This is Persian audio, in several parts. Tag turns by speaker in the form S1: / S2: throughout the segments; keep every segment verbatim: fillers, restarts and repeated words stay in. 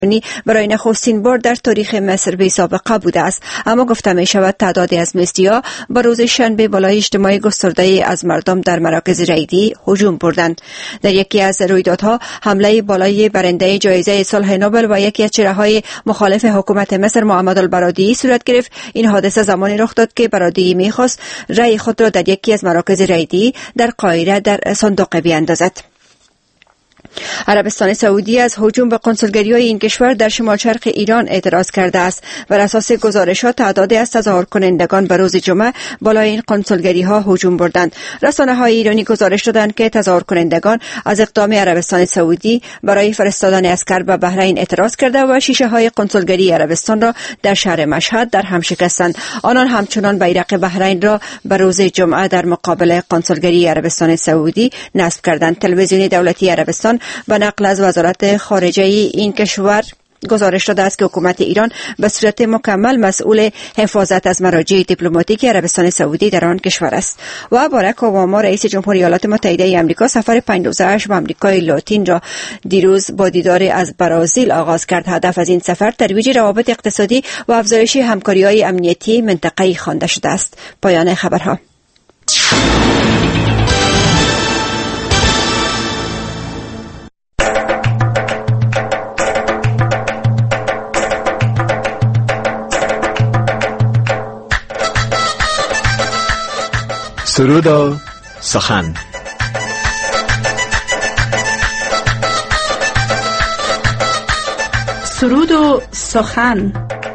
S1: برای نخستین بار در تاریخ مصر بی سابقه بوده است. اما گفته می شود تعدادی از مصری‌ها با روز شنبه بالای اجتماع گسترده از مردم در مراکز ریدی هجوم بردند. در یکی از رویدادها حمله بالای برنده جایزه صلح نوبل و یکی از چهره‌های مخالف حکومت مصر محمد البرادعی صورت گرفت. این حادثه زمانی رخ داد که برادعی می‌خواست رأی خود را در یکی از مراکز ریدی در قاهره در صندوق بیاندازد. عربستان سعودی از هجوم به کنسولگری‌های این کشور در شمال شرق ایران اعتراض کرده است. بر اساس گزارش‌ها تعدادی از تظاهر کنندگان به روز جمعه بالای این کنسولگری‌ها هجوم بردند. رسانه‌های ایرانی گزارش دادند که تظاهر کنندگان از اقدام عربستان سعودی برای فرستادن عسکر به بحرین اعتراض کرده و شیشه‌های کنسولگری عربستان را در شهر مشهد در هم شکستند. آنان همچنان بیرق بحرین را به روز جمعه در مقابل کنسولگری عربستان سعودی نصب کردند. تلویزیون دولتی عربستان به نقل از وزارت خارجه این کشور گزارش داده است که حکومت ایران به صورت مکمل مسئول حفاظت از مراجع دیپلماتیک عربستان سعودی در آن کشور است. و باراک اوباما رئیس جمهوری ایالات متحده آمریکا سفر پنج روزه‌اش به آمریکای لاتین را دیروز با دیدار از برزیل آغاز کرد. هدف از این سفر ترویج روابط اقتصادی و افزایش همکاری‌های امنیتی منطقه‌ای خوانده شده است. پایان خبرها.
S2: سرود و سخن.
S3: سرود و سخن.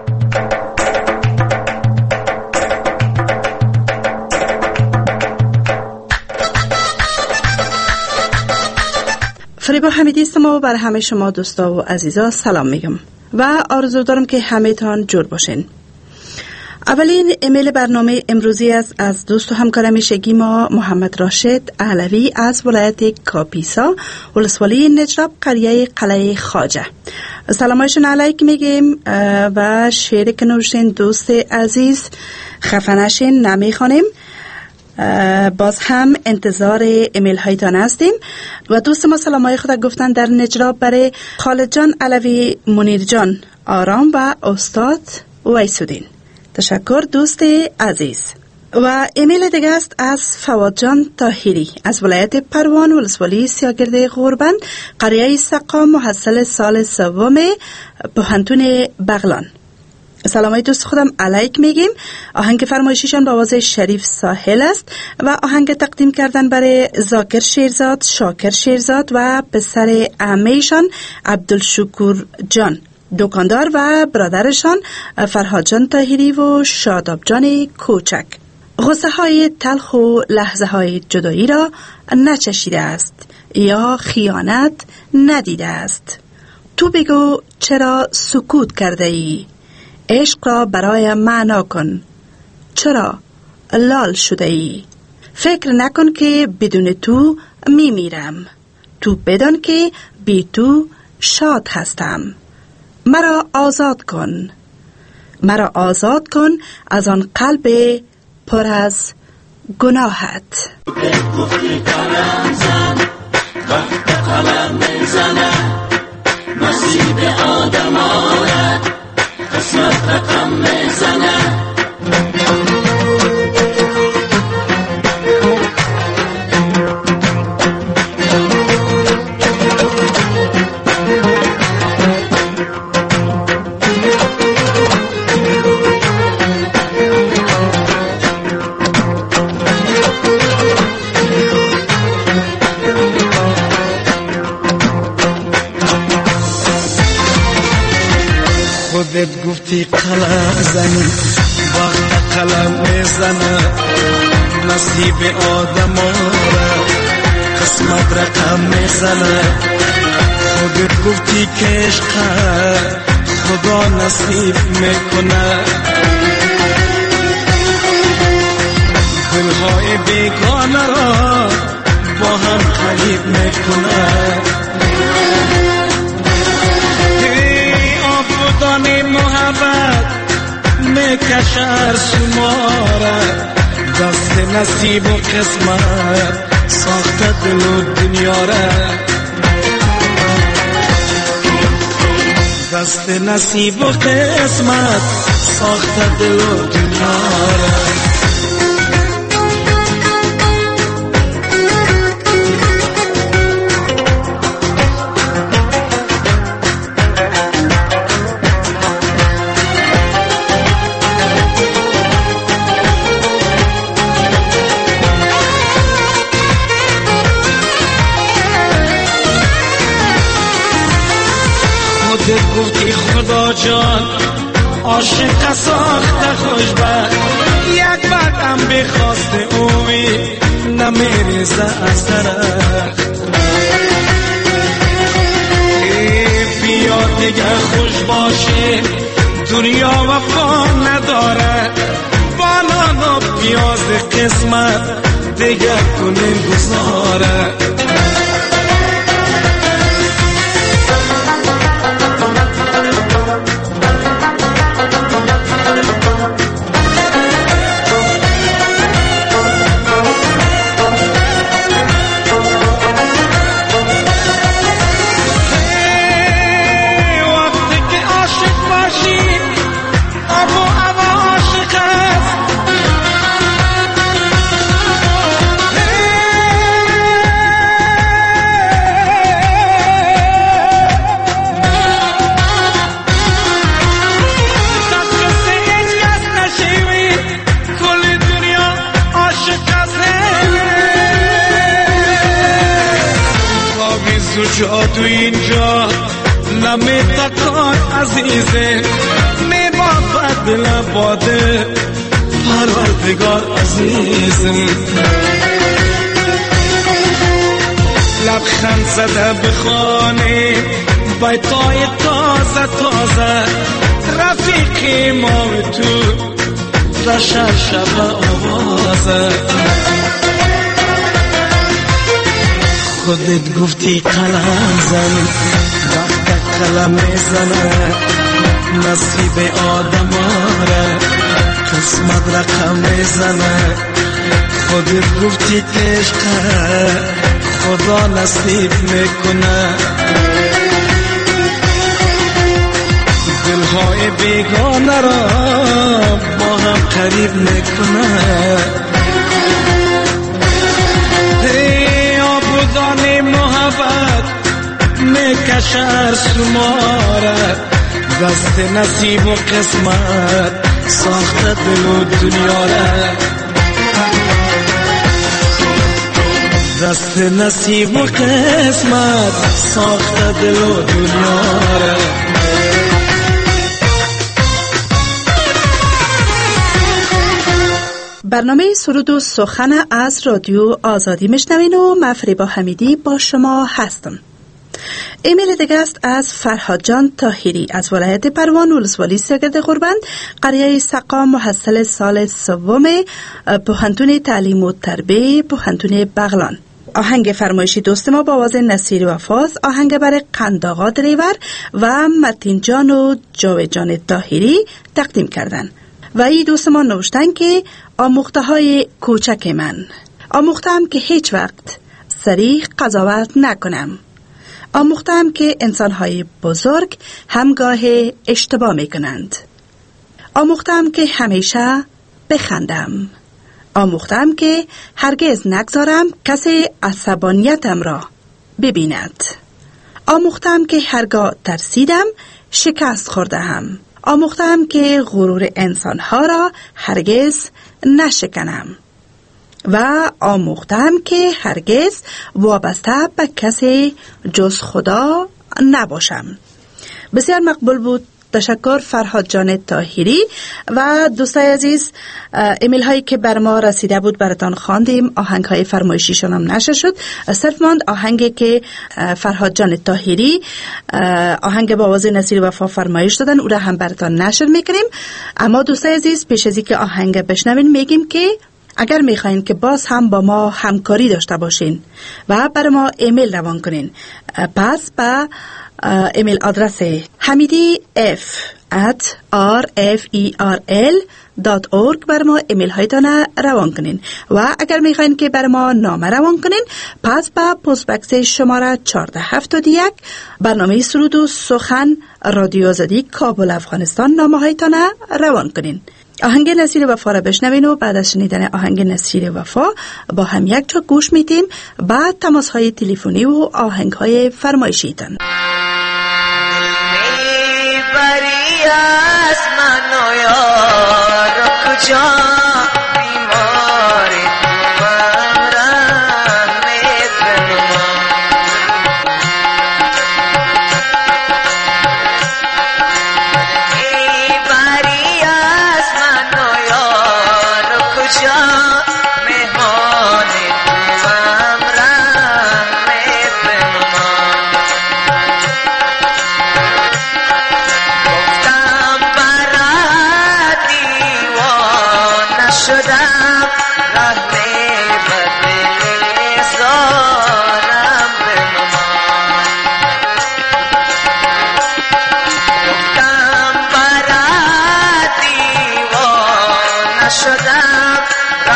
S3: فریبا حمیدی هستم و بر همه شما دوستا و عزیزا سلام میگم و آرزو دارم که همه تان جور باشین. اولین ایمیل برنامه امروزی است از دوست و همکار همیشگی ما محمد راشد علوی از ولایت کاپیسا، ولسوالی نجراب، قریه قلعه خواجه. سلامایشون علیک میگیم و شعر که نوشتین دوست عزیز خفنشین نمیخوانیم. باز هم انتظار ایمیل هایتان هستیم. و دوست ما سلامای خود گفتن در نجراب برای خالد جان علوی، منیر جان آرام و استاد ویسودین. تشکر دوست عزیز. و ایمیل دیگه است از فواد جان طاهری از ولایت پروان، ولسوالی سیاگرد غوربند، قریه سقا، محصل سال سوم پوهنتون بغلان. سلامای دوست خودم علیک میگیم. آهنگ فرمایشیشان با آواز شریف ساحل است و آهنگ تقدیم کردن برای زاکر شیرزاد، شاکر شیرزاد و پسر عمه‌شان عبدالشکور جان دکاندار و برادرشان فرهاد جان طاهری و شاداب جان کوچک. غصه های تلخ و لحظه های جدایی را نچشیده است یا خیانت ندیده است. تو بگو چرا سکوت کرده ای؟ عشق را برای معنا کن. چرا لال شده ای؟ فکر نکن که بدون تو می میرم. تو بدان که بی تو شاد هستم. مرا آزاد کن. مرا آزاد کن از آن قلب پر از گناهت.
S4: گفتی قلم زن وقت قلم میزنه، نصیب آدم آرد قسمت رقم میزنه.
S5: خودت گفتی قلم زنی وقت قلم میزنه، نصیب آدم آره قسمت رقم میزنه. خودت گفتی که عشق خدا نصیب میکنه، دلهای بیگانه را با هم قریب میکنه. دانی محبت میکشد شماره، دست نصیب و قسمت ساخته دل و دنیا را. دست نصیب و قسمت ساخت دل و دنیا را.
S4: گفتی خدا جان عاشق ساخته خوشبخت، یک بعدم بخواست اوی نمیریزه از درخت. بیا دیگه خوش باشه دنیا وفا نداره، بانان و پیاز قسمت دیگه کنیم گذاره. جادو اینجا نمیتکان عزیزه، میبافد دل باده پروردگار عزیزم. لبخند زده بخانه بیتای تازه تازه، رفیقی ما و تو رشن شب آوازه. خودت گفتی قلم زن وقت قلم میزنه، نصیب آدم آره قسمت رقم میزنه. خودت گفتی عشقه خدا نصیب میکنه، دلهای بیگانه را با هم قریب میکنه. آبودان محبت میکشر سماره، دست نصیب و قسمت ساخت دل و دنیا را. دست نصیب و قسمت ساخت دل و دنیا را.
S3: برنامه سرود و سخن از رادیو آزادی میشنوین و من فریبا حمیدی با شما هستم. ایمیل دیگه است از فرهاد جان طاهری از ولایت پروان ولسوالی سرگرد قربند، قریه سقا، محصل سال سوم پوهنتون تعلیم و تربیه پوهنتون بغلان. آهنگ فرمایشی دوست ما با آواز نصیر وفاز، آهنگ برای قنداغا دریور و متین جان و جاوید جان طاهری تقدیم کردن. و این دوست ما نوشتن که آموخته های کوچک من، آموختم که هیچ وقت صریح قضاوت نکنم، آموختم که انسانهای بزرگ همگاه اشتباه می کنند، آموختم که همیشه بخندم، آموختم که هرگز نگذارم کسی عصبانیتم را ببیند، آموختم که هرگاه ترسیدم شکست خوردم، آموختم که غرور انسانها را هرگز نشکنم و آموختم که هرگز وابسته به کسی جز خدا نباشم. بسیار مقبول بود. تشکر فرهاد جان طاهری. و دوستای عزیز، ایمیل هایی که بر ما رسیده بود براتان خواندیم، آهنگ های فرمایشیشون هم نشر شد. صرف ماند آهنگی که فرهاد جان طاهری آهنگ با آواز نصیر وفا فرمایش دادن، او را هم براتان نشر میکنیم. اما دوستای عزیز، پیش از اینکه آهنگ بشنوین میگیم که اگر میخواین که باز هم با ما همکاری داشته باشین و برای ما ایمیل روان کنین، پس با ایمیل آدرس حمیدی اف ات آر اف ای آر ال دات اورگ بر ما ایمیل هایتان روان کنین و اگر میخواین که بر ما نامه روان کنین پس با پست بکس شماره چهارده هفتاد و یک برنامه سرود و سخن رادیو آزادی کابل افغانستان نامه هایتان روان کنین. آهنگ نصیر وفا را بشنوین و بعد از شنیدن آهنگ نصیر وفا با هم یک جا گوش میتیم بعد تماس های تلفنی و آهنگ های فرمایشیتان.
S2: از من و یار کجا بیمار تمام میتنم ای بری از من و یار کجا مهمان تمام میتنم شدم رحم بدل زارم بنمان گفتم برا دیوانه شدم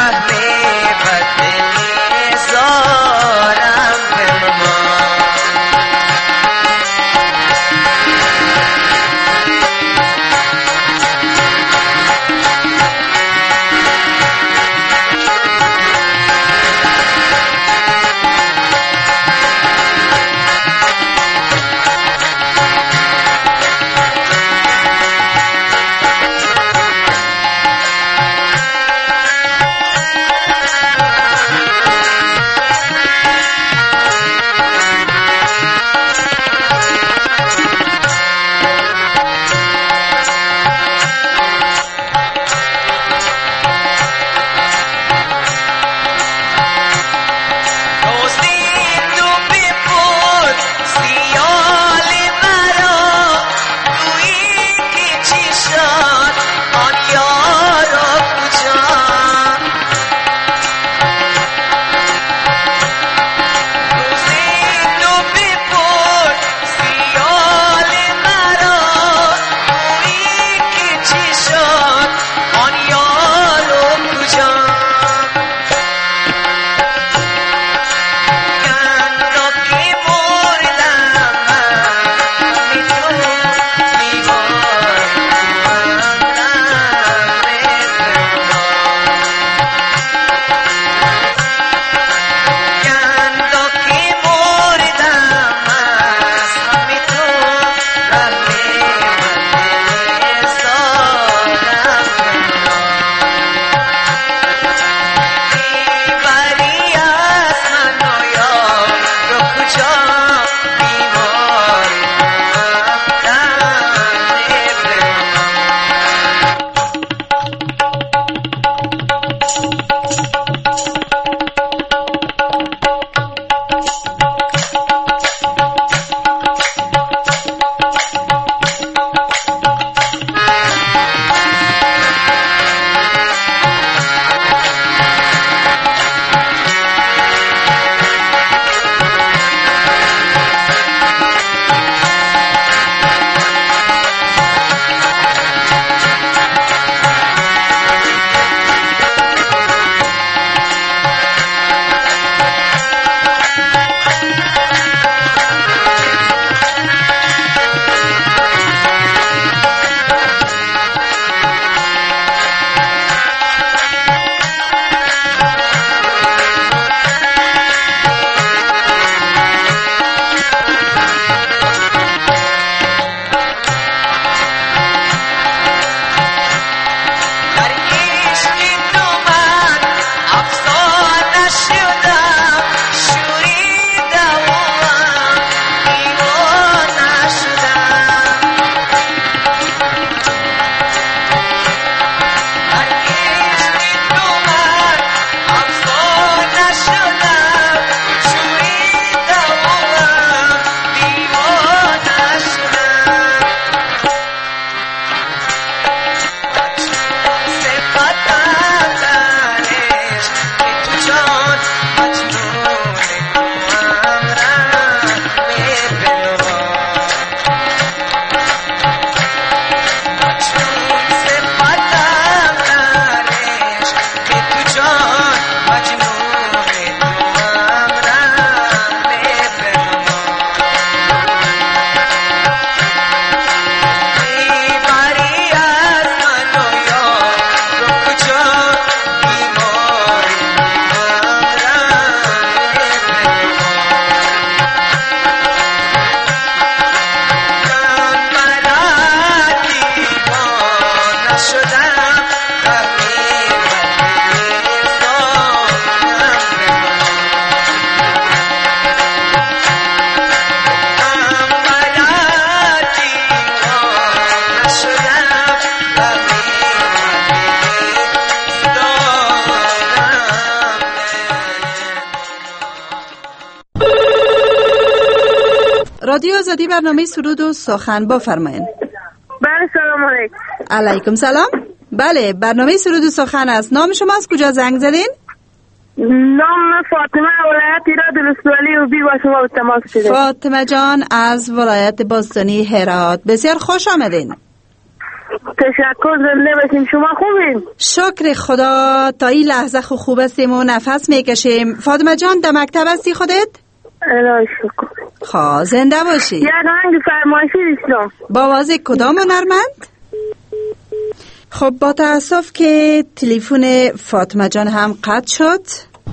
S3: رادیو آزادی برنامه سرود و سخن بفرمایید.
S6: بله سلام علیکم.
S3: علیکم سلام. بله برنامه سرود و سخن است. نام شما از کجا زنگ زدین؟
S6: نام فاطمه ولایت ایراد ولسوالی و بی با شما به تماس شده.
S3: فاطمه جان از ولایت باستانی هرات، بسیار خوش آمدین.
S6: تشکر، زنده باشین. شما خوبین؟
S3: شکر خدا، تا این لحظه خو خوب هستیم و نفس میکشیم. فاطمه جان در مکتب هستی خودت؟
S6: الهی شکر.
S3: خواه زنده باشی.
S6: یک آهنگ فرمایشی داشتم.
S3: با آواز کدام هنرمند؟ خب با تأسف که تلفن فاطمه جان هم قطع شد.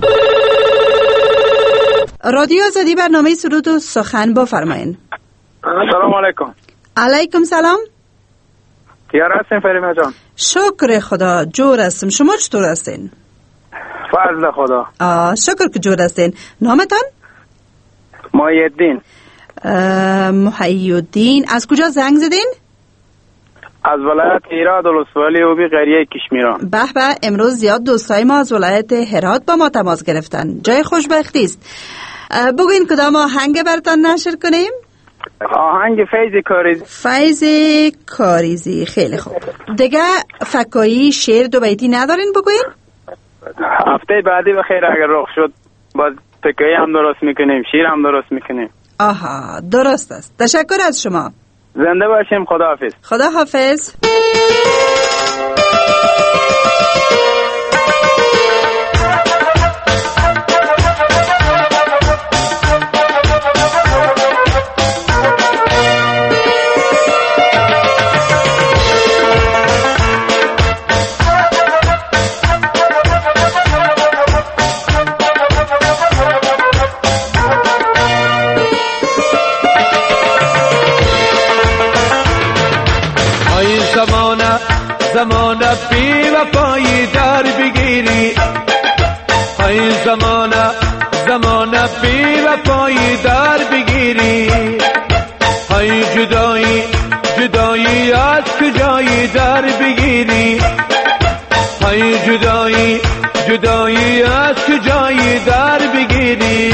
S3: رادیو آزادی برنامه سرود و سخن بفرمایین.
S7: سلام علیکم.
S3: علیکم سلام.
S7: تیار هستین فریمه جان؟
S3: شکر خدا جور هستم. شما چطور هستین؟
S7: فضل خدا.
S3: آه شکر که جور هستین. نامتان؟
S7: محی‌الدین.
S3: محی‌الدین. از کجا زنگ زدین؟
S7: از ولایت هرات ولسوالی و بی قریه کشمیران.
S3: به به، امروز زیاد دوستای ما از ولایت هرات با ما تماس گرفتن. جای خوشبختی است. بگوین کدام آهنگ براتون نشر کنیم؟
S7: آهنگ فیض کاریزی.
S3: فیض کاریزی. خیلی خوب. دیگه فکایی شعر دو بیتی ندارین بگوین؟
S7: هفته بعدی بخیر اگر رخ شد باز فکایی هم درست میکنیم، شیر هم درست میکنیم.
S3: آها درست است. تشکر از شما.
S7: زنده باشیم. خداحافظ.
S3: خداحافظ.
S5: زمانه بی وفایی در بگیری، ای زمانه زمانه بی وفایی در بگیری، ای جدایی جدایی از کجایی در بگیری، ای جدایی جدایی از کجایی در بگیری.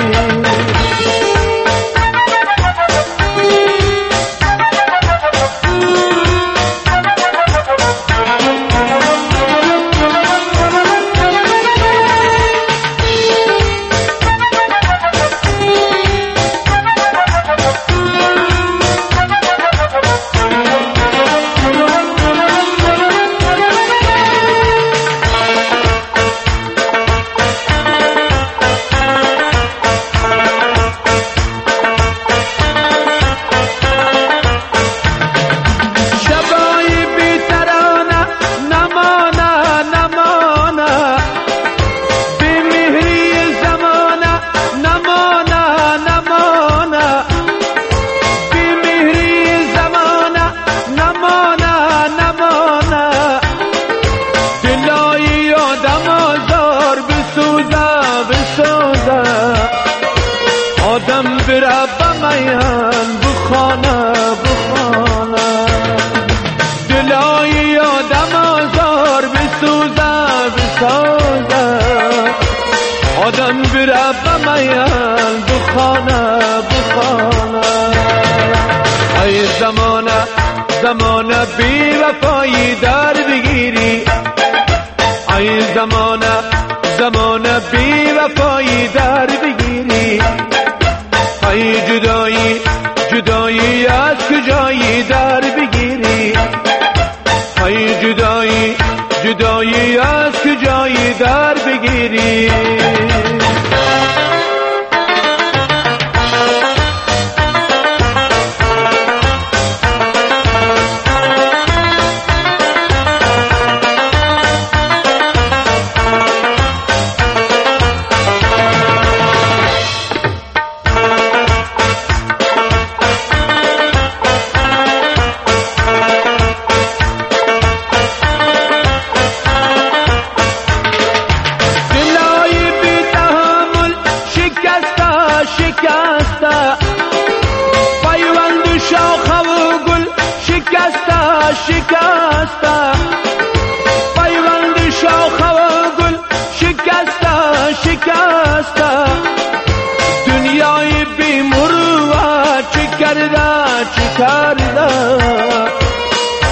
S5: زمانه بی وفایی در بگیری، ای زمانه زمانه بی وفایی در بگیری، ای جدایی جدایی از کجایی در بگیری، ای جدایی جدایی از کجایی در بگیری.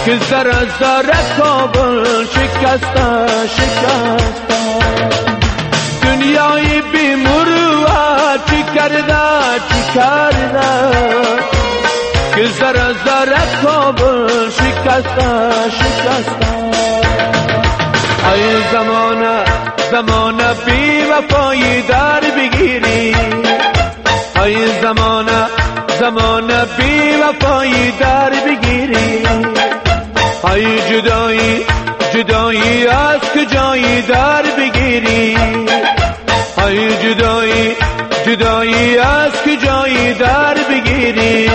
S5: که ذره ذره کابل شکسته شکسته. دنیای بی مروت چی کرده چی کرده که ذره ذره کابل شکسته شکسته. ای زمانه زمانه بی وفایی در بگیری، ای زمانه زمانه بی وفایی در بگیری. ای جدایی جدایی از کجایی در بگیری، ای جدایی جدایی از کجایی در بگیری.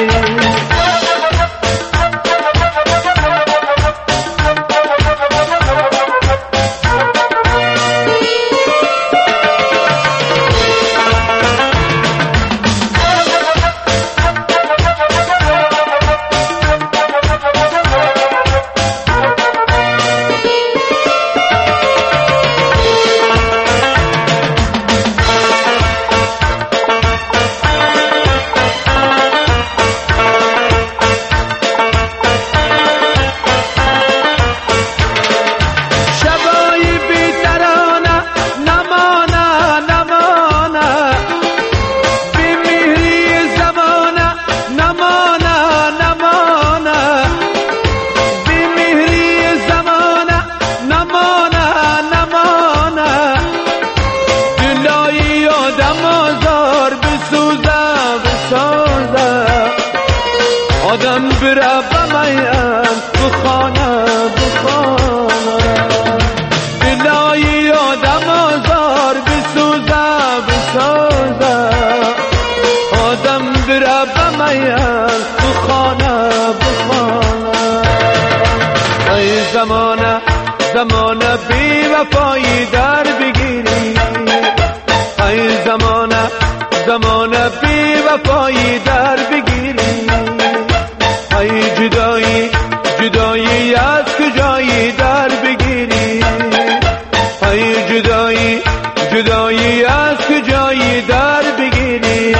S5: آدم بره بمیم بخانه بخانه، دلای آدم آزار بسوزه بسوزه. آدم بره بمیم بخانه بخانه. ای زمانه زمانه بی وفایی در بگیری، ای زمانه زمانه بی وفایی در بگیری. ای جدایی جدایی از کجایی در بگیری، ای جدایی جدایی از کجایی در بگیری.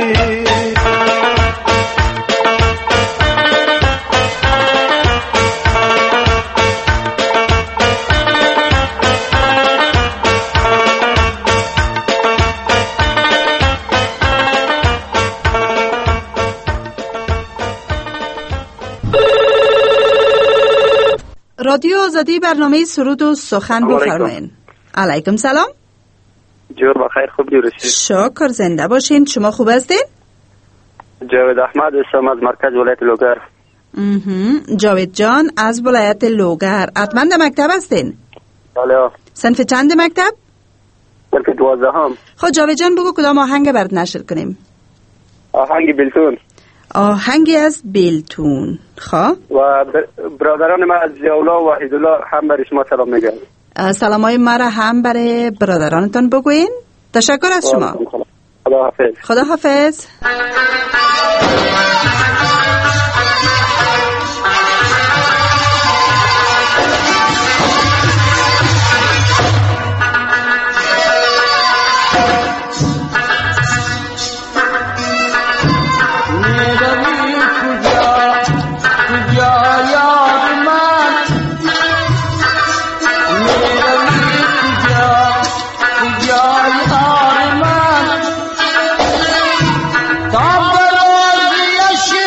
S3: رادیو آزادی برنامه سرود و سخن بفرمایید. علیکم سلام.
S7: جور بخیر، خوب جورشید؟
S3: شکر، زنده باشین. شما خوب هستین؟
S7: جاوید احمد هستم از مرکز ولایت لوگر.
S3: جاوید جان از ولایت لوگر، حتما در مکتب هستین؟
S7: بله.
S3: صنف چند مکتب؟
S7: صنف دوازدهم.
S3: خب جاوید جان بگو کدام آهنگ برات نشر کنیم؟
S7: آهنگ بیلتون.
S3: آهنگی از بیلتون. خب
S7: و برادران ما از ضیاءالله و وحیدالله هم برای شما سلام میگن.
S3: سلامای ما را هم برای برادرانتان بگوین. تشکر از شما.
S7: خدا حافظ.
S3: خدا حافظ.
S8: Tam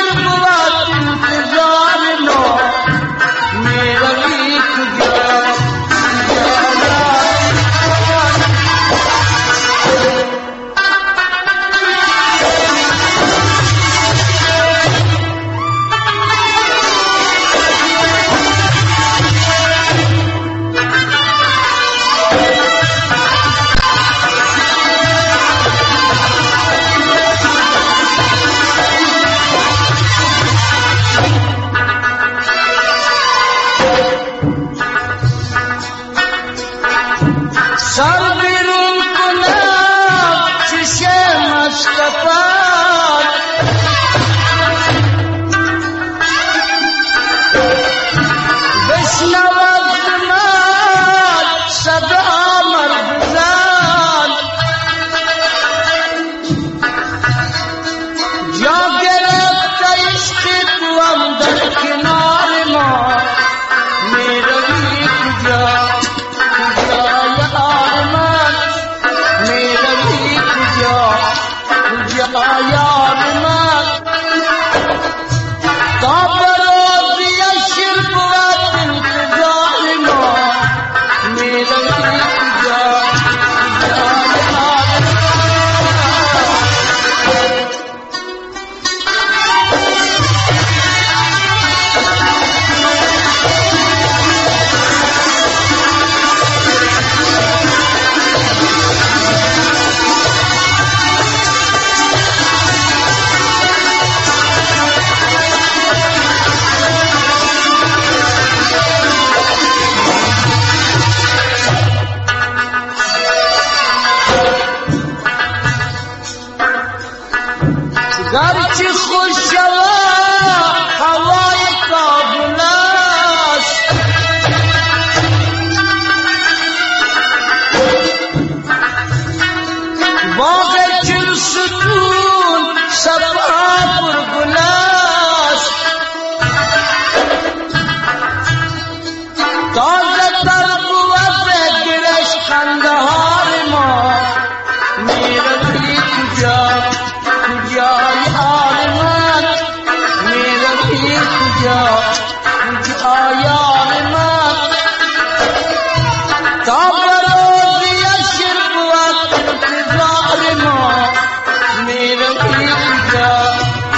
S5: کجا کجا یار من تا برازی اشر بود انتظار ما میرم کجا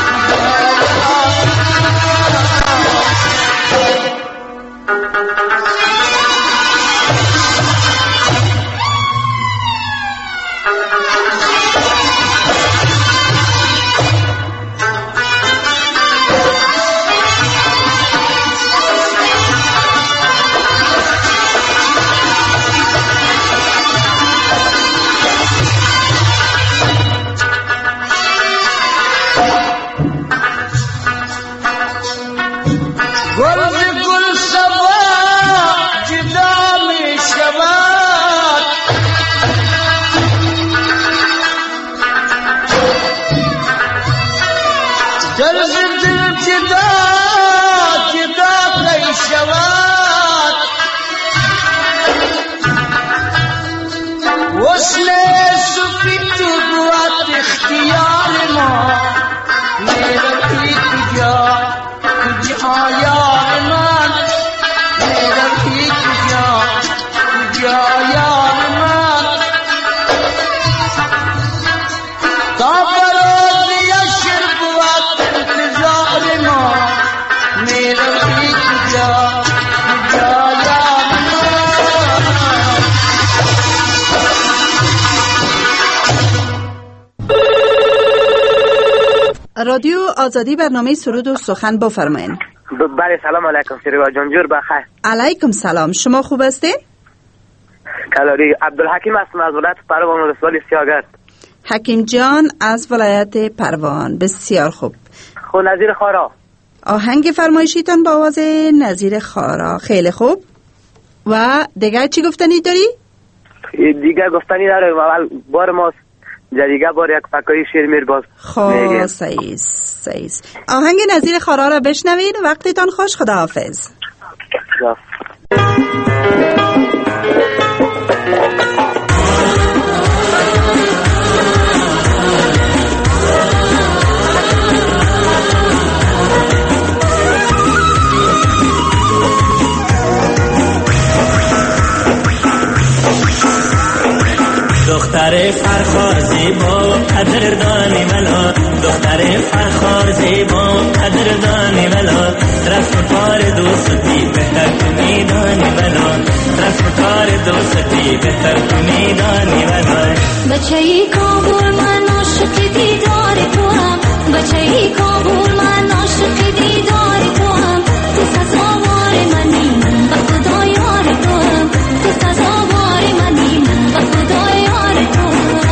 S3: رادیو آزادی برنامه سرود و سخن بفرمایید.
S8: بله سلام علیکم شریبا جان جور بخیر.
S3: علیکم سلام. شما خوب هستین؟
S8: کلاری عبدالحکیم هستم از ولایت پروان ولسوالی سیاگرد.
S3: حکیم جان از ولایت پروان، بسیار خوب.
S8: خو نظیر خارا
S3: آهنگ فرمایشیتان با آواز نظیر خارا. خیلی خوب. و دیگه چی گفتنی داری؟
S8: دیگه گفتنی دارم. اول بار ماست دیگه بار یک فکری شیر میر باز.
S3: خب سعید سعید آهنگ نظیر خارا را بشنوید. وقتتان خوش. خداحافظ.
S4: دختر فرخار زیبا قدردانی ولا دختر فرخار زیبا قدردانی ولا رسم کار دوستی بهتر تو میدانی ولا رسم کار دوستی بهتر تو میدانی ولا
S9: بچه ای کابل من عاشق دیدار تو هم بچه ای کابل من عاشق دیدار تو هم تو سزاوار منی من به خدا یار تو هم تو سزاوار منی من به خدا یار تو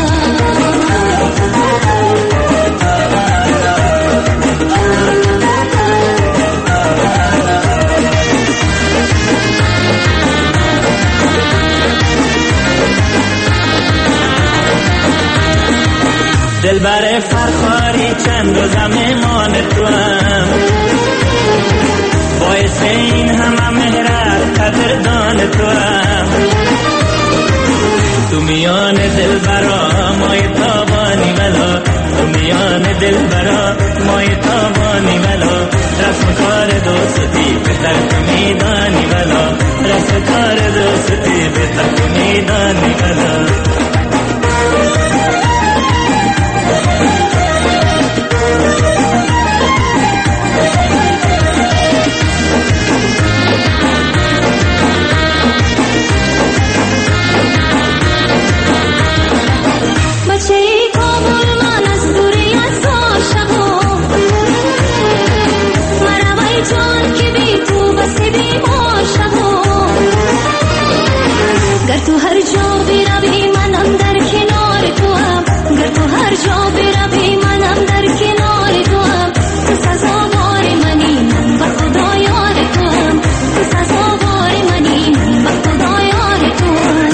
S4: دلبر فرخاری چند روزم مهمان تو هم باعث این همه مهرت قدردان تو هم تو میان دلبرا مای تابانی ولا تو میان دلبرا مای تابانی ولا رسم کار دوستی بهتر تو میدانی ولا رسم کار دوستی بهتر تو میدانی ولا
S9: تو هر جا بروی منم در کنار تو هم گر تو هر جا بروی منم در کنار تو هم تو سزاوار منی من به خدا یار تو هم تو سزاوار منی من به خدا یار تو هم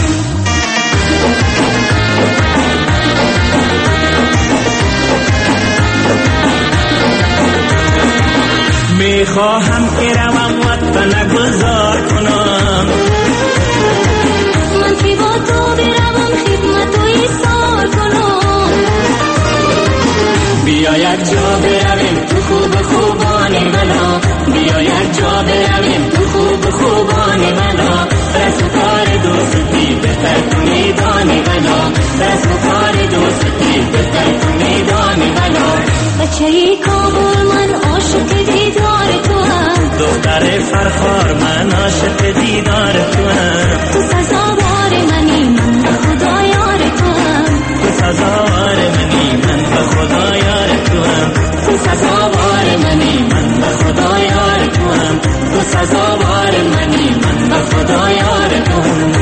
S4: میخواهم که روم وطن گذار کنم
S9: من که
S4: جا برویم تو خوب خوبان ملا رسم کار دوستی بهتر تو میدانی بلا رسم کار دوستی بهتر تو میدانی بلا
S9: بچه ای کابل من عاشق دیدار تو هم
S4: دختر فرخار من عاشق دیدار تو هم
S9: تو سزاوار منی من به خدا یار تو هم
S4: تو سزاوار منی من به خدا یار تو هم
S9: تو سزاوار منی من به خدا یار تو هم
S4: تو سزاوار منی من به خدا یار تو هم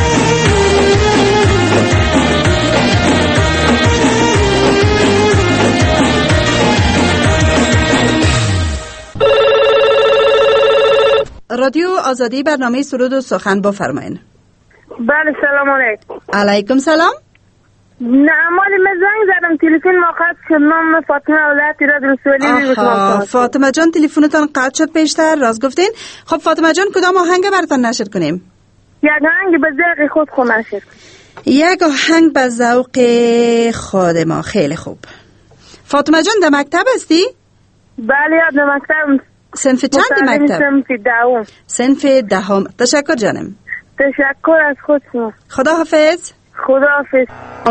S3: رادیو آزادی برنامه سرود و سخن بفرمایین.
S6: بله سلام علیکم.
S3: علیکم سلام.
S6: نه مالی من زنگ زدم تلفن ما قطع شد. نام فاطمه اولاد ایراد رسولی.
S3: آها فاطمه جان تلفنتون قطع شد پیشتر راست گفتین. خب فاطمه جان کدام آهنگ براتون نشر کنیم؟
S6: یک آهنگ به ذوق خود خود نشر.
S3: یک آهنگ به ذوق خود ما. خیلی خوب. فاطمه جان در مکتب هستی؟
S6: بله در مکتب.
S3: صنف چند مکتب؟
S6: صنف دهم.
S3: صنف دهم. تشکر جانم.
S6: تشکر از خود شما.
S3: خدا حافظ.
S6: خدا حافظ.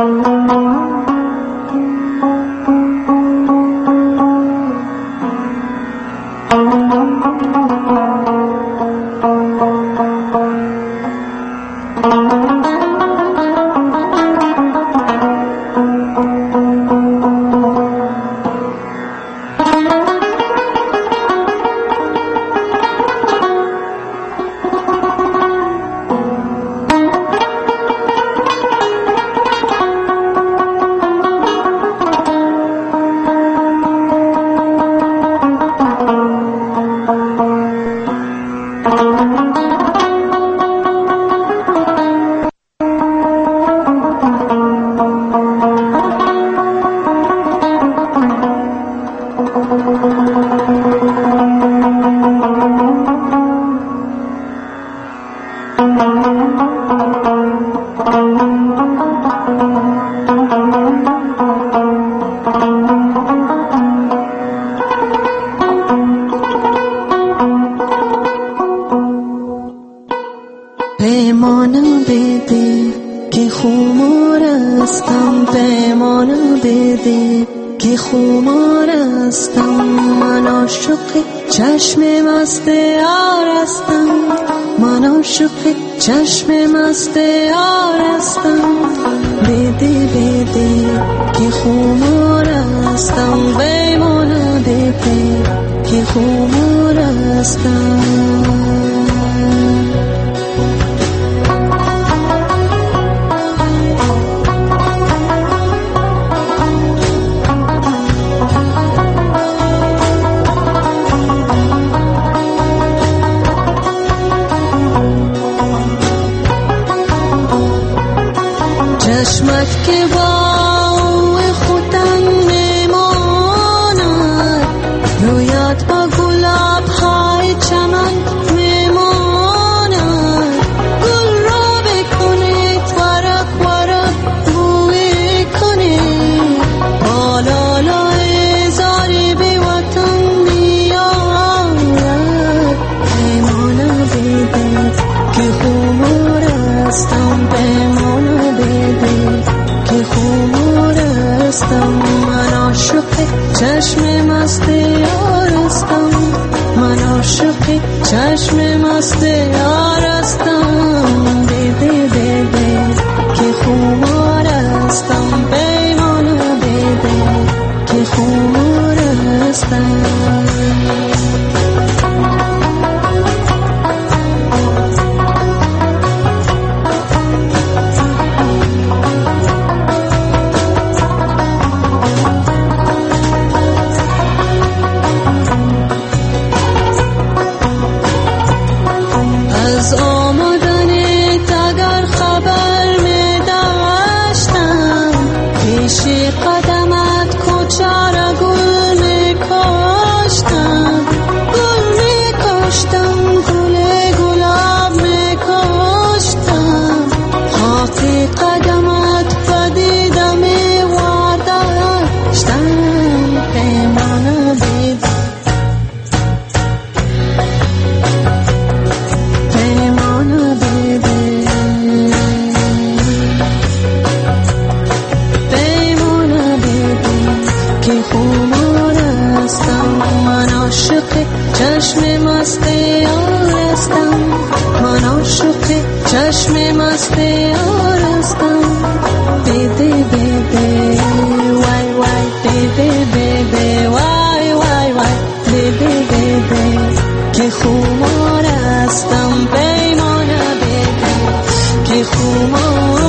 S10: چشم مست آرستم بیدی بیدی که خمار استم بیمانه بیدی که خمار استم چشمت که با خودم میماند رویت با گلاب های چمن میماند گل را بکنید ورق ورق بوی کنید بالالای زاری بی وطن میآید پیمانه بیدید که خمار استم پیمانه بیدید که خمار استم من عاشق چشم مست یار استم من عاشق چشم مست یار استم بیدی بیدی که خمار استم پیمانه بیدی که خمار استم هستم، من عاشق چشم مست یار هستم. بده بده وای وای، بده بده وای وای وای، بده بده که خمار هستم، پیمانه بده که خمار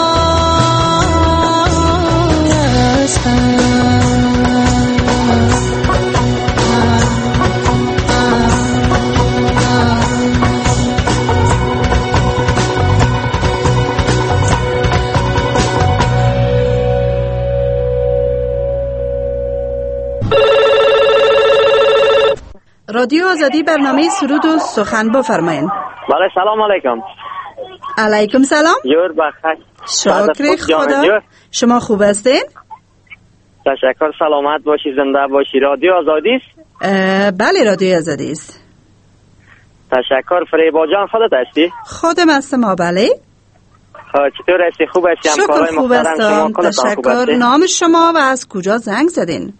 S10: هستم.
S3: رادیو آزادی، برنامه سرود و سخن بفرمایید.
S11: بله سلام علیکم.
S3: علیکم سلام.
S11: جور بخیر.
S3: شکر خدا. شما خوب هستین؟
S11: تشکر، سلامت باشی، زنده باشی. رادیو آزادی است؟
S3: بله رادیو آزادی است.
S11: تشکر. فریبا جان خودت هستی؟
S3: خودم هستم. ما بله.
S11: چطور هستی؟ خوب هستی؟
S3: شکر خوب هستم. تشکر. نام شما و از کجا زنگ زدین؟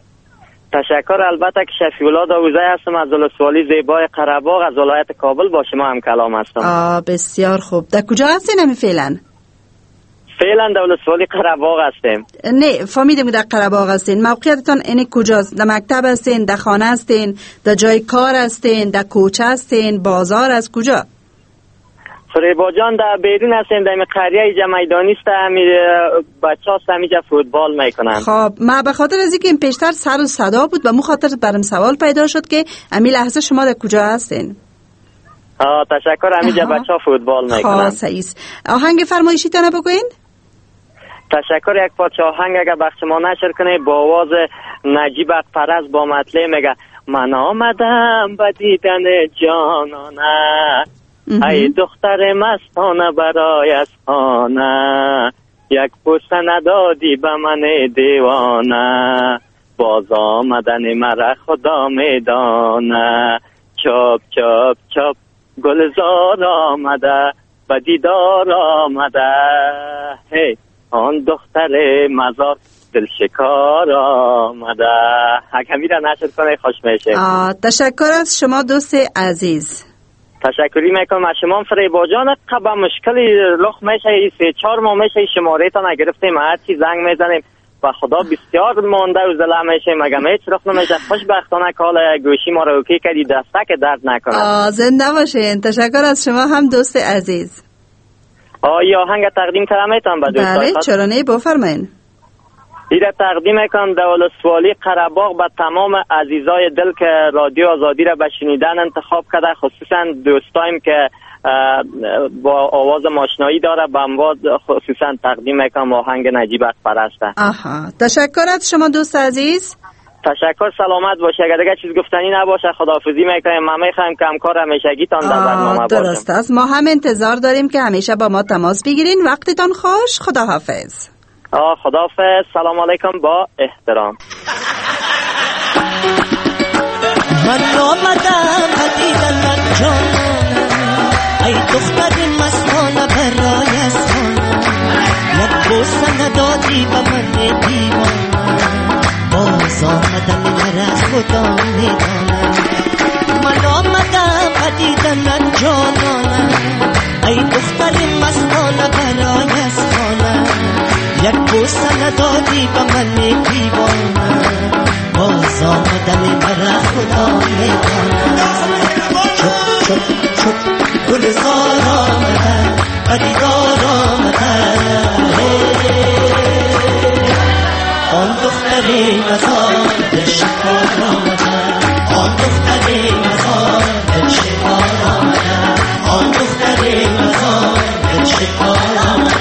S11: تشکر. البته که شفیع‌الله داوزی هستم از ولسوالی زیبای قره‌باغ از ولایت کابل. با شما هم کلام هستم.
S3: آه بسیار خوب. در کجا هستین همی فعلا؟
S11: فعلا در ولسوالی قره‌باغ هستیم.
S3: نه فهمیدم در قره‌باغ هستین. موقعیتتان اینه کجاست؟ در مکتب هستین، در خانه هستین، در جای کار هستین، در کوچه هستین، بازار از کجا؟
S11: فریبا جان در بیرون هستیم، در قریه اینجا میدانی است. همین بچه‌ها همینجا فوتبال میکنن.
S3: خب ما به خاطر از اینکه این پیشتر سر و صدا بود، به مو خاطر برام سوال پیدا شد که همین لحظه شما در کجا هستین؟
S11: آه تشکر. همینجا بچه‌ها فوتبال میکنن.
S3: خب صحیح است. آهنگ فرمایشیتونه بگوین؟
S11: تشکر. یک پارچه آهنگ اگر بخش ما نشر کنه با آواز نجیب اقپرز با مطلع میگه من آمدم به دیدن جانانه، ای دختر مستانه برای از خانه، یک پوسه ندادی به من دیوانه، باز آمدن مرا خدا میدانه، چاپ چاپ چاپ گلزار آمده به دیدار آمده، هی آن دختر مزار دل شکار آمده. اگه میره نشد کنه خوش میشه.
S3: تشکر از شما دوست عزیز.
S11: تشکری میکنم از شما فریبا جان. قبل مشکلی لخ میشه، سه چهار ماه میشه شماره تا نگرفتیم، هر چی زنگ میزنیم و خدا بسیار مانده و زله میشه، مگه هیچ رخ نمیشه. خوشبختانه کال گوشی ما رو اوکی کردی، دستک درد نکنه.
S3: زنده باشین. تشکر از شما هم دوست عزیز.
S11: آیا آهنگ تقدیم کردم میتونم به دوستان؟
S3: بله چرا نه، بفرمایید.
S11: ایره تقدیم میکنم در ولسوالی قره‌باغ به تمام عزیزای دل که رادیو آزادی را به شنیدن انتخاب کرده، خصوصا دوستایم که با آواز ماشنایی داره، به امواد خصوصا تقدیم میکنم آهنگ نجیب اقپرست.
S3: آها تشکر از شما دوست عزیز.
S11: تشکر. سلامت باشه. اگر دیگه چیز گفتنی نباشه خداحافظی میکنیم. ما میخوایم که همکار همیشگیتان در برنامه باشیم.
S3: درست است. ما هم انتظار داریم که همیشه با ما تماس بگیرین. وقتتان خوش. خداحافظ.
S11: آه خداحافظ. سلام علیکم. با احترام.
S12: من آمدم دیدن جانانم، ای دختر مستانه برای سانم، یک بوسه ندادی به من دیوانم، باز آمدن مرا خدا میدانم. من آمدم دیدن جانانم، ای دختر مستانه برای سانم، یک بوسه ندادی به من دیوانم، باز آمدن مرا خدا میدانم. چپ چپ چپ گلزار آمده و دیدار آمده، آن دختری مزار دل شکار آمده، آن دختری مزار دل شکار آمده، آن دختری مزار دل شکار آمده.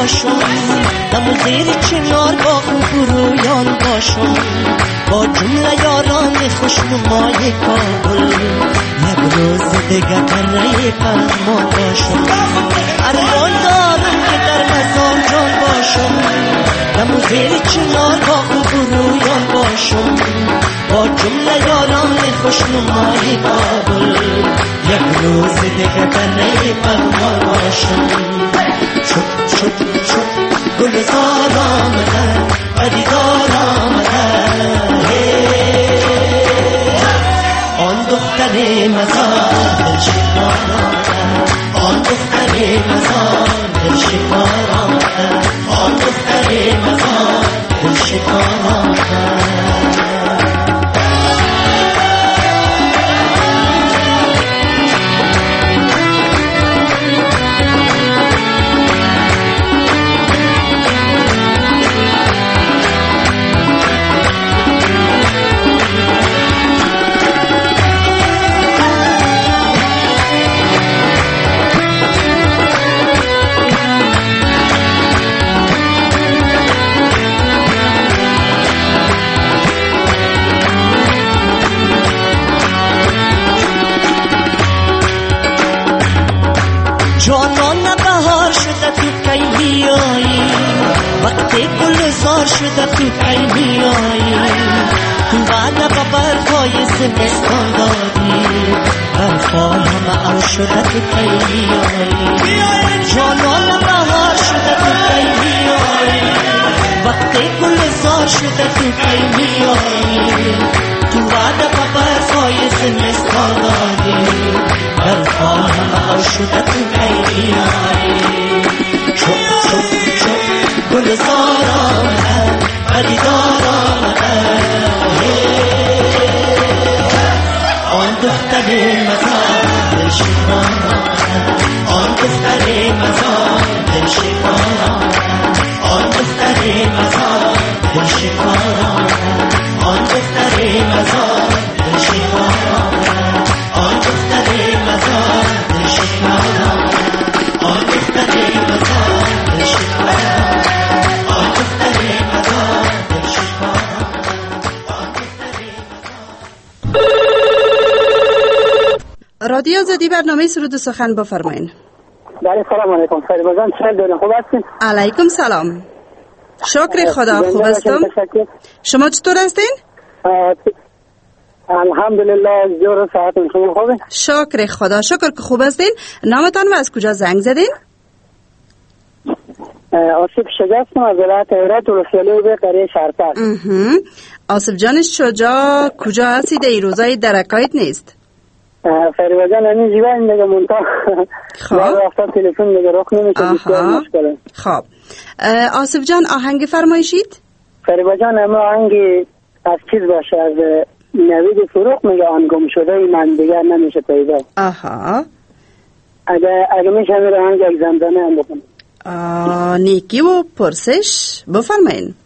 S12: باشم، دم زیر چنار با خوب رویان باشم، با جمله یاران خوشنمای کابل یک روز دیگه تنهی پرمان باشم. ارمان دارم که در مزار جان باشم، دم زیر چنار با خوب رویان باشم، با جمله یاران خوشنمای کابل یک روز دیگه تنهی پرمان باشم. شد شد شد گلزار آمده پدیدار آمده، آن دختر مزار دل شکار آمده، آن دختر مزار دل شکار آمده، آن دختر مزار دل شکار آمده. جانان بهار شده تو کی میایی، وقتی گلزار شده تو کی میایی، تو بعد برفای زمستان دادی، برفا همه او شده تو کی میایی. جانان بهار شده تو کی میایی، وقتی گلزار شده تو کی میایی، تو بعد برفای زمستان دادی، برفا همه او شده تو کی میایی. چوب چوب چوب گلزار آمده پدیدار آمده، آن دختر مزار دل شکار آمده، آن دختر مزار دل شکار آمده، آن دختر مزار دل شکار آمده، آن دختر مزار دل شکار آمده، آن دختر مزار دل شکار آمده، آن دختر مزار دل شکار آمده، آن دختر مزار دل شکار
S3: آمده. رادیو زدی برنامه سرود و سخن بفرمایین.
S13: بله سلام علیکم. خیلی جان چه دارین، خوب هستین؟
S3: علیکم سلام. شکر خدا خوب هستم. شما چطور هستین؟
S13: الحمدلله جور ساعتون شما خوبه؟
S3: شکر خدا، شکر که خوب هستین. نامتان و از کجا زنگ زدین؟
S13: آصف شجاع هستم از ولایت هرات ولسوالی به قریه شهرتر.
S3: آصف جان شجاع کجا هستید؟ ای روزای درکایت نیست؟
S13: فریبا جان همین جیبه این دیگه منطقه خب رفتم تلفن دیگه رخ نمیشه، بسیار مشکله.
S3: خب آصف جان آهنگ فرمایشید؟
S13: فریبا جان همه آهنگ از چیز باشه، از نوید فروغ میگه آن گم شده ای من دیگر نمیشه پیدا.
S3: آها
S13: اگه اگه میشه همین آهنگ یک زمزمه هم بکنم.
S3: نیکی و پرسش بفرمایین.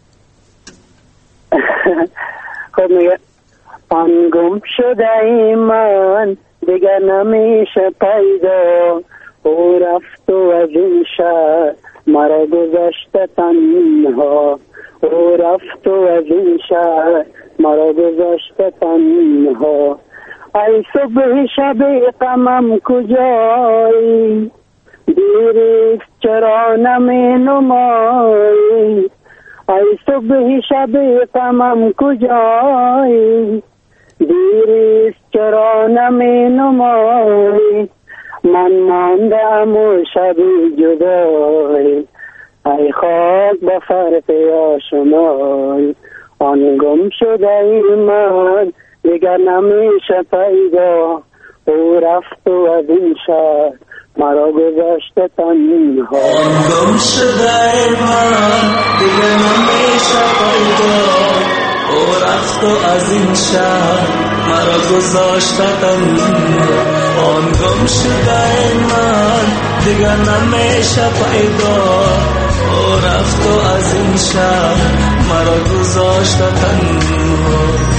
S13: خب میگه آن گم شده ای من دیگر نمیشه پیدا، او رفت و از این شهر مرا گذاشته تنها، او رفت و از این شهر مرا گذاشته تنها. ای صبح شب غمم کجایی، دیریست چرا نمی نمایی، ای صبح شب غمم کجایی، دیریست چرا نمی نمایی، من ماندم و شبی جدایی، ای خاک به فرق آشنایی. آن گم شده ای من دیگر نمیشه پیدا، او رفت و از این شهر مرا گذاشته تنها.
S5: آن گم شده ای من دیگر نمیشه پیدا، او رفت و از این شهر مرا گذاشته تنها. آن گم شده ای من دیگر نمیشه پیدا، او رفت و از این شهر مرا گذاشته تنها.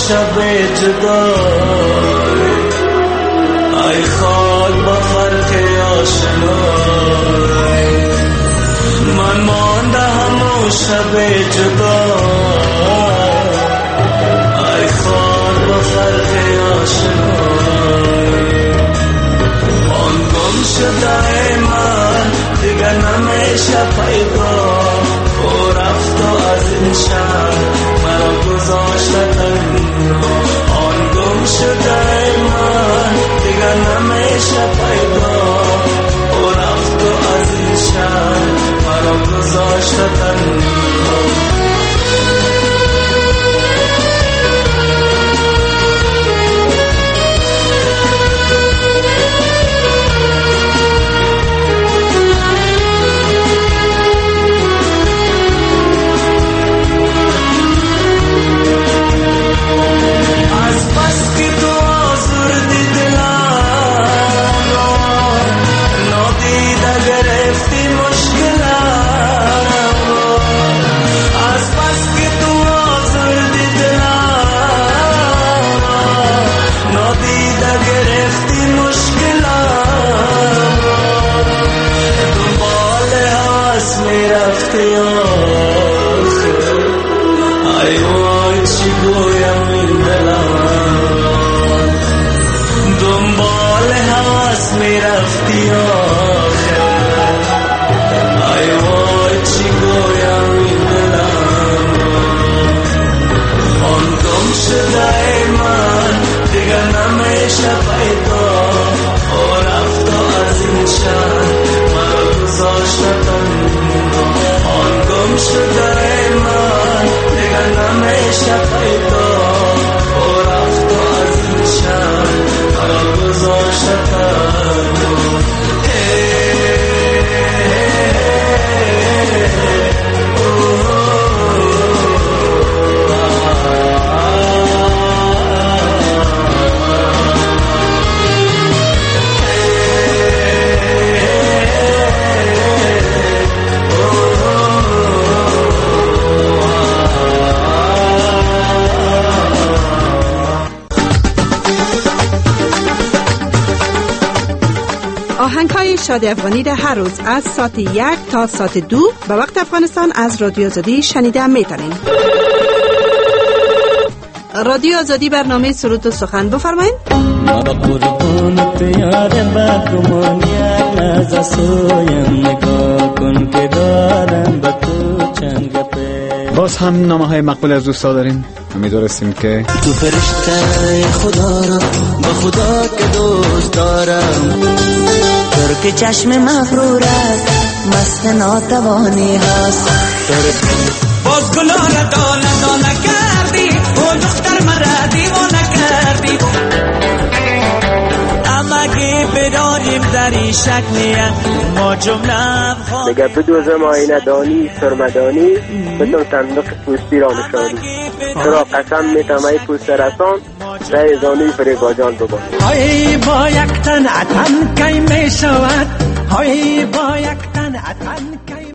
S5: شب جدای ای خال با فرق آشنای من مانده همون شب جدای ای خال با فرق آشنای آن گم شده من دیگر نمیشه پیدا او رفت و از این شهر مرا گذاشته تنها آن گم شده من دیگر نمیشه پیدا او رفت و از این شهر مرا گذاشته تنها
S3: آهنگ‌های شادی افغانی در هر روز از ساعت یک تا ساعت دو به وقت افغانستان از رادیو آزادی شنیده میتونین. رادیو آزادی برنامه سرود و سخن بفرمایید.
S4: ما قربونت یار بدگمانیت نازا سویم نگاه کن که دارم با تو چند گپه.
S14: باز هم نامه های مقبول از دوستا داریم. امیدوارستیم که
S12: تو فرشته خدا را با خدا که دوست دارم تر که چشم مغرور است مست ناتوانی هست
S2: باز گلا را دانه دانه کردی او دختر مرا دیوانه کردی امگه بداریم در این شکلیه ما جمله
S8: مگه بدوزه ماینه دانی سرمدانی بدون صندوق پوستی را نشانی چرا قسم میتم ای پوست رسان رای زانوی فریباجان ببان
S2: های با یک تن عطن کی می شود های با یک تن عطن کی